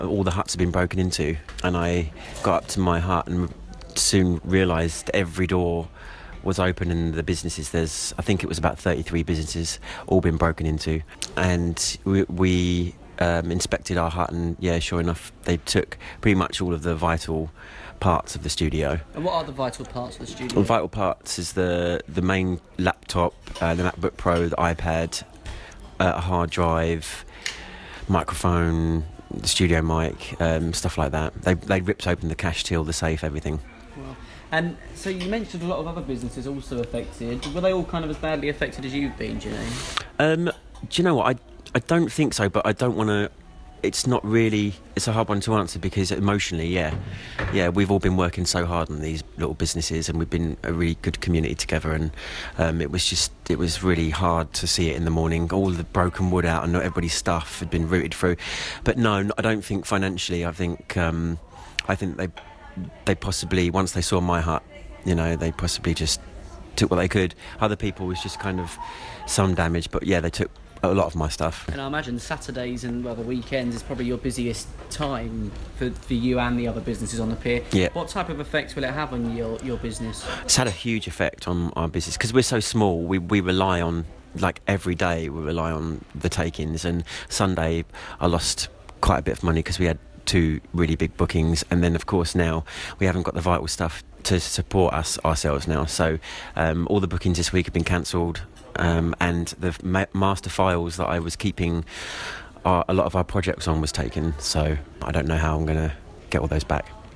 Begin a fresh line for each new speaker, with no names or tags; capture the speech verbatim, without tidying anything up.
all the huts had been broken into, and I got up to my hut and soon realised every door was open in the businesses. There's, I think it was about thirty-three businesses, all been broken into, and we, we um, inspected our hut, and yeah, sure enough, they took pretty much all of the vital parts of the studio.
And what are the vital parts of the studio?
Well, vital parts is the the main laptop, uh, the MacBook Pro, the iPad, uh, a hard drive, microphone, the studio mic, um, stuff like that. They they ripped open the cash till, the safe, everything.
Wow. And so you mentioned a lot of other businesses also affected. Were they all kind of as badly affected as you've been, do you know?
Um, do you know what? I I don't think so, but I don't want to. It's not really. It's a hard one to answer because emotionally, yeah, yeah, we've all been working so hard on these little businesses, and we've been a really good community together. And um, it was just, it was really hard to see it in the morning. All the broken wood out, and not everybody's stuff had been rooted through. But no, I don't think financially. I think, um, I think they, they possibly once they saw my hut, you know, they possibly just took what they could. Other people was just kind of some damage, but yeah, they took a lot of my stuff.
And I imagine Saturdays and well, the weekends is probably your busiest time for, for you and the other businesses on the pier.
Yeah.
What type of effect will it have on your, your business?
It's had a huge effect on our business because we're so small. We we rely on, like every day, we rely on the take-ins. And Sunday, I lost quite a bit of money because we had two really big bookings, and then of course now we haven't got the vital stuff to support us ourselves now. So um, all the bookings this week have been cancelled. Um, and the ma- master files that I was keeping our, a lot of our projects on was taken, so I don't know how I'm going to get all those back.